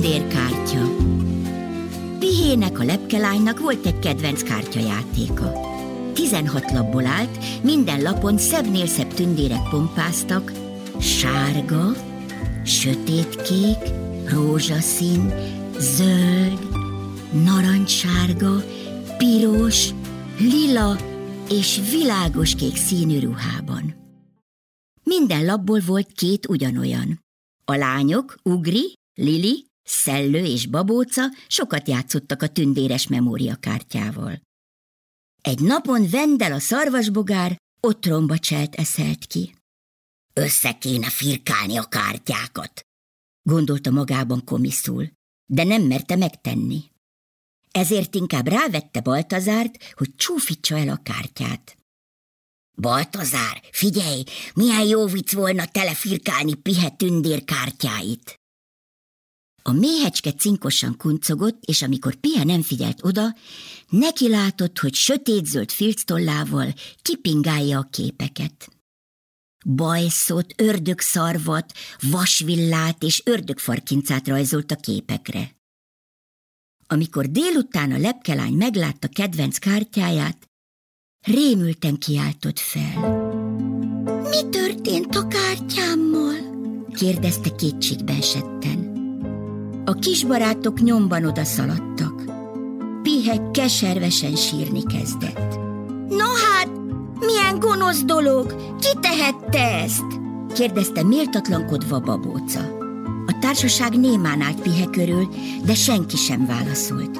Tündérkártya. Pihének, a lepkelánynak volt egy kedvenc kártyajátéka. 16 lapból állt, minden lapon szebbnél szebb tündérek pompáztak, sárga, sötétkék, rózsaszín, zöld, narancssárga, piros, lila és világoskék színű ruhában. Minden lapból volt 2 ugyanolyan. A lányok, Ugri, Lili, Szellő és Babóca sokat játszottak a tündéres memóriakártyával. Egy napon Vendel, a szarvasbogár otromba cselt eszelt ki. Össze kéne firkálni a kártyákat, gondolta magában komiszul, de nem merte megtenni. Ezért inkább rávette Baltazárt, hogy csúfítsa el a kártyát. Baltazár, figyelj, milyen jó vicc volna telefirkálni Pihe tündér kártyáit. A méhecske cinkosan kuncogott, és amikor Pihe nem figyelt oda, neki látott, hogy sötétzöld filctollával kipingálja a képeket. Bajszot, ördögszarvat, vasvillát és ördögfarkincát rajzolt a képekre. Amikor délután a lepkelány meglátta kedvenc kártyáját, rémülten kiáltott fel. Mi történt a kártyámmal? Kérdezte kétségbe esetten. A kisbarátok nyomban odaszaladtak. Pihe keservesen sírni kezdett. No hát, milyen gonosz dolog! Ki tehette ezt? Kérdezte méltatlankodva Babóca. A társaság némán állt Pihe körül, de senki sem válaszolt.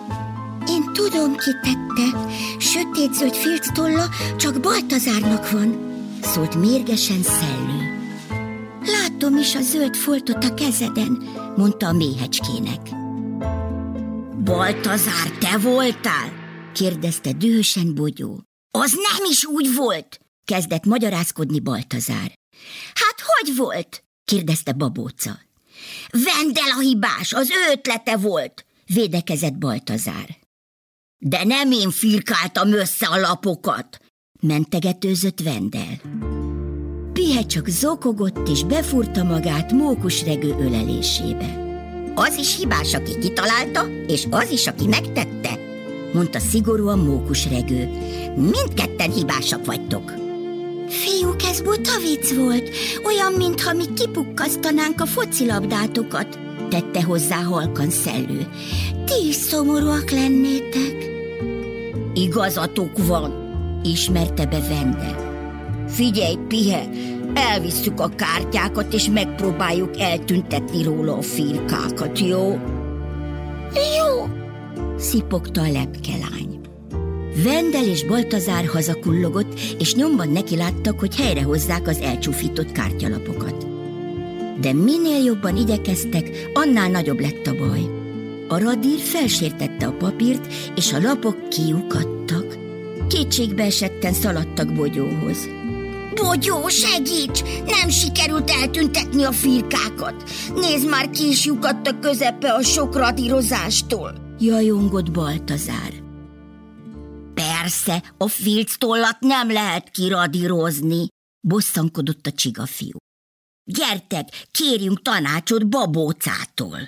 Én tudom, ki tette, sötétzöld filctolla csak Baltazárnak van, szólt mérgesen Szellő. Látom is a zöld foltot a kezeden, mondta a méhecskének. Baltazár, te voltál? Kérdezte dühösen Bogyó. Az nem is úgy volt, kezdett magyarázkodni Baltazár. Hát hogy volt? Kérdezte Babóca. Vendel a hibás, az ő ötlete volt, védekezett Baltazár. De nem én firkáltam össze a lapokat, mentegetőzött Vendel. Pihe csak zokogott és befúrta magát mókusregő ölelésébe. Az is hibás, aki kitalálta, és az is, aki megtette, mondta szigorúan mókusregő. Mindketten hibásak vagytok. Fiúk, ez buta vicc volt, olyan, mintha mi kipukkasztanánk a focilabdátokat, tette hozzá halkan Szellő. Ti is szomorúak lennétek. Igazatok van, ismerte be Vendel. Figyelj, Pihe, elvisszük a kártyákat, és megpróbáljuk eltüntetni róla a firkákat, jó? Jó, szipogta a lepkelány. Vendel és Baltazár hazakullogott, és nyomban nekiláttak, hogy helyrehozzák az elcsúfított kártyalapokat. De minél jobban igyekeztek, annál nagyobb lett a baj. A radír felsértette a papírt, és a lapok kiukadtak. Kétségbe esetten szaladtak Bogyóhoz. Bogyó, segíts! Nem sikerült eltüntetni a firkákat. Nézd már, ki is lyukadt a közepe a sok radírozástól, jajongott Baltazár. Persze, a filctollat nem lehet kiradírozni, bosszankodott a csigafiú. Gyertek, kérjünk tanácsot Babócától.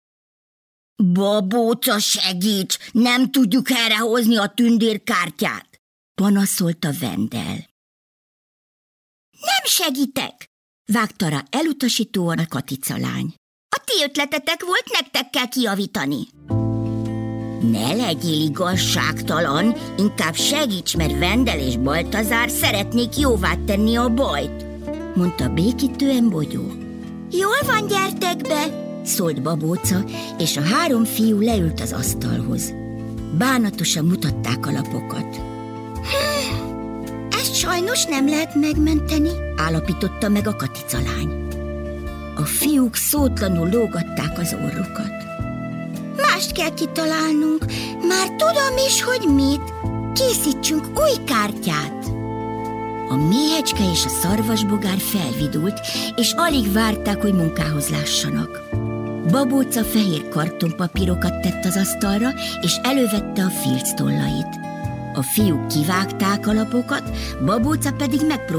Babóca, segíts! Nem tudjuk helyrehozni a tündérkártyát, panaszolta Vendel. Nem segítek, vágta rá elutasítóan a Katica lány. A ti ötletetek volt, nektek kell kijavítani. Ne legyél igazságtalan, inkább segíts, mert Vendel és Baltazár szeretnék jóvá tenni a bajt, mondta békítően Bogyó. Jól van, gyertek be, szólt Babóca, és a 3 fiú leült az asztalhoz. Bánatosan mutatták a lapokat. Ezt sajnos nem lehet megmenteni, állapította meg a Katica lány. A fiúk szótlanul lógatták az orrukat. Mást kell kitalálnunk, már tudom is, hogy mit. Készítsünk új kártyát. A méhecske és a szarvasbogár felvidult, és alig várták, hogy munkához lássanak. Babóca fehér kartonpapírokat tett az asztalra, és elővette a filctollait. A fiúk kivágták a lapokat, Babóca pedig megpróbálta